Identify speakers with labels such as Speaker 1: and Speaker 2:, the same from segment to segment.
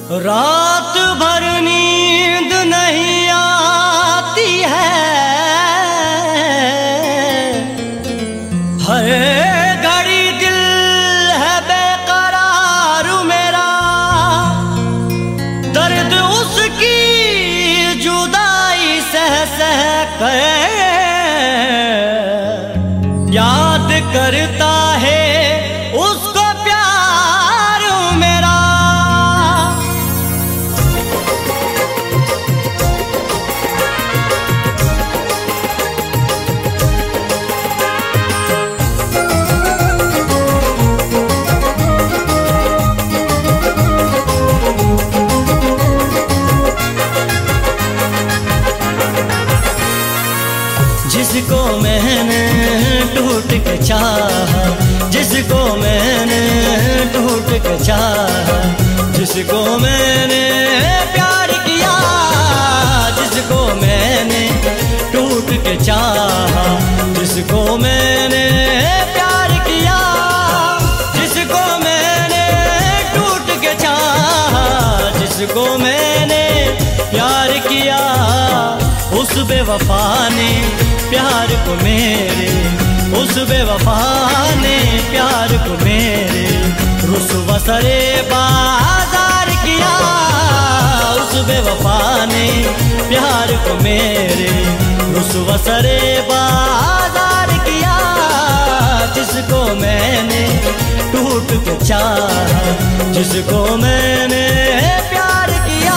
Speaker 1: रात भर नींद नहीं आती है, हर घड़ी दिल है बेकरार मेरा। दर्द उसकी जुदाई सह सह कर याद करता है उसको प्यार मेरा। जिसको मैंने ढूंढ के चाहा, जिसको मैंने ढूंढ के चाहा, जिसको मैंने प्यार किया, जिसको मैंने ढूंढ के चाहा, जिसको मैंने प्यार किया, जिसको मैंने ढूंढ के चाहा, जिसको मैंने प्यार किया, उस बेवफा ने प्यार को मेरे, उस बेवफा ने प्यार को मेरे रुसवा सरे बाजार किया। उस बेवफा ने प्यार को मेरे रुसवा सरे बाजार किया। जिसको मैंने टूट के चाहा, जिसको मैंने प्यार किया।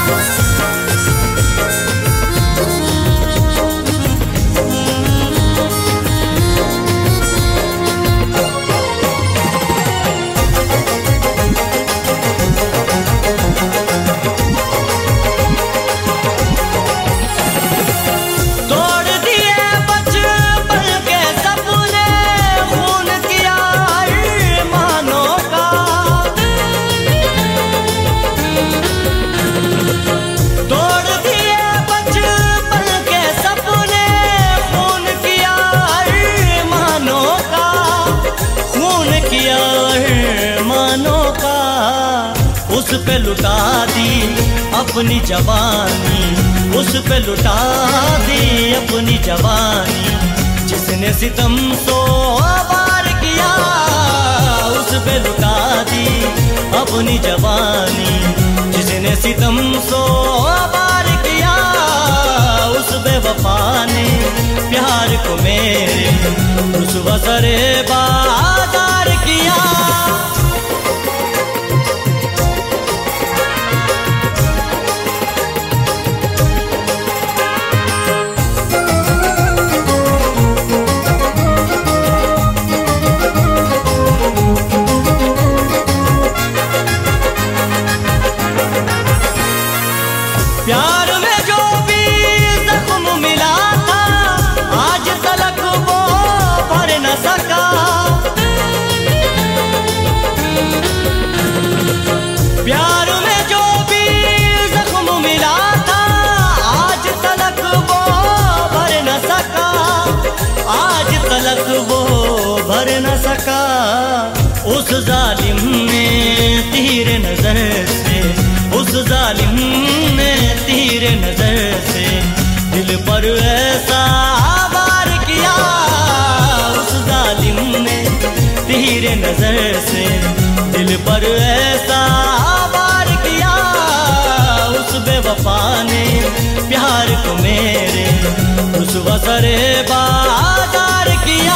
Speaker 1: उस पे लुटा दी अपनी जवानी, उस पे लुटा दी अपनी जवानी। जिसने सितम सो बार किया, उस पे लुटा दी अपनी जवानी। जिसने सितम सो बार किया, उस बेवफा ने प्यार को मेरे रुसवा सरे बाजार किया। प्यार में जो भी जख्म मिला था, आज तलक वो भर न सका। प्यार में जो भी जख्म मिला था, आज तलक वो भर न सका। आज तलक वो भर न सका। उस जालिम ने तीर नजर से, उस जालिम ने तीर नजर से दिल पर ऐसा वार किया। उस जालिम ने तीर नजर से दिल पर ऐसा वार किया। उस बेवफा ने प्यार को मेरे रुसवा सरे बाजार किया।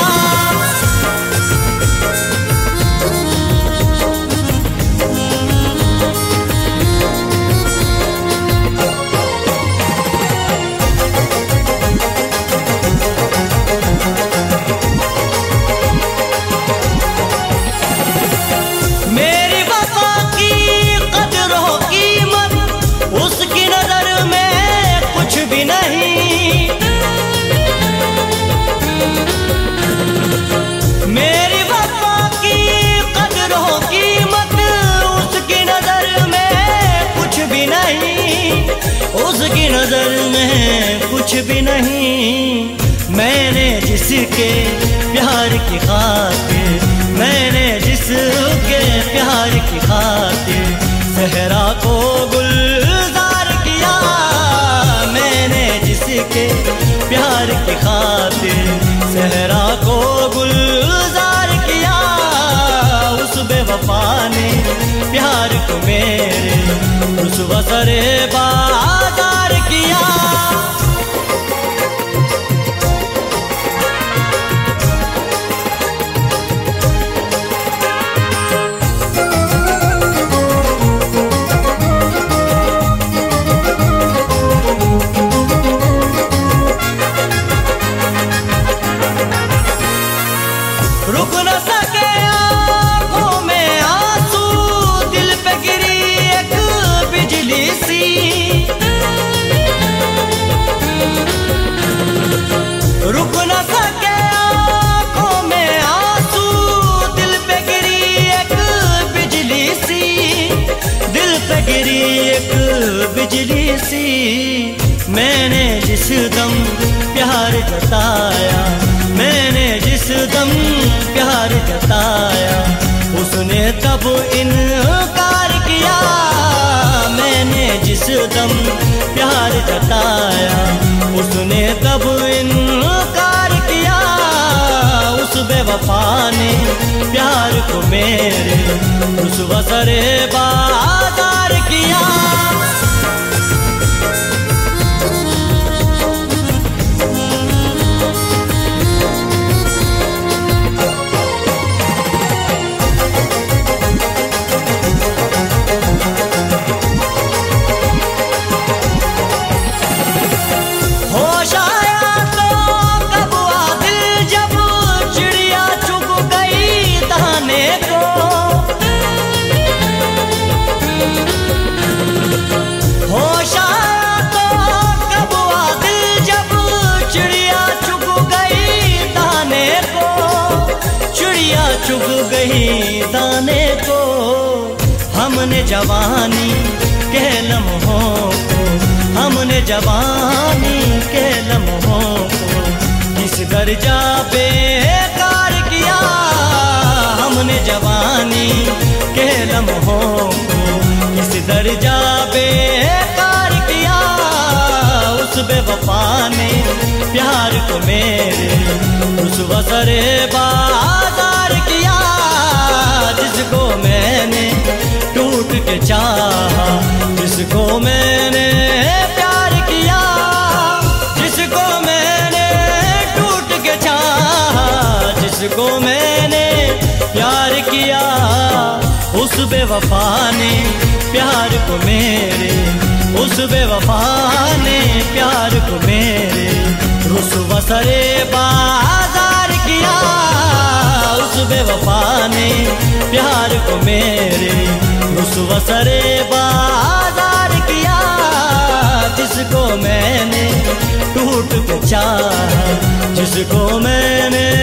Speaker 1: उसकी नजर में कुछ भी नहीं। मैंने जिसके प्यार की खातिर, मैंने जिसके प्यार की खातिर सहरा को बिजली सी मैंने जिस दम प्यार जताया, मैंने जिस दम प्यार जताया, उसने तब इनकार किया। मैंने जिस दम प्यार जताया, उसने तब इनकार किया। उस बेवफा ने प्यार को मेरे रुसवा सरे बाजार किया। होश आया तो कब हुआ दिल जब चिड़िया चुग गई दाने को। होश आया तो कब हुआ दिल जब चिड़िया चुग गई दाने को, चिड़िया चुग गई दाने को। हमने जवानी के लम्हों को, हमने जवानी के लम्हों को किस दर्जा बेकार किया। हमने जवानी के लम्हों को किस दर्जा बेकार किया। उस बेवफा ने प्यार को मेरे रुसवा सरे बाजार किया। जिसको मैंने टूट के चाहा, जिसको मैंने प्यार किया, जिसको मैंने टूट के चाहा, जिसको मैंने प्यार किया। उस बेवफा ने प्यार को मेरे, उस बेवफा ने प्यार को मेरे रुसवा सरे बाजार किया। उस बेवफा ने प्यार को मेरे रुसवा सरे बाजार किया। जिसको मैंने टूट के चाहा, जिसको मैंने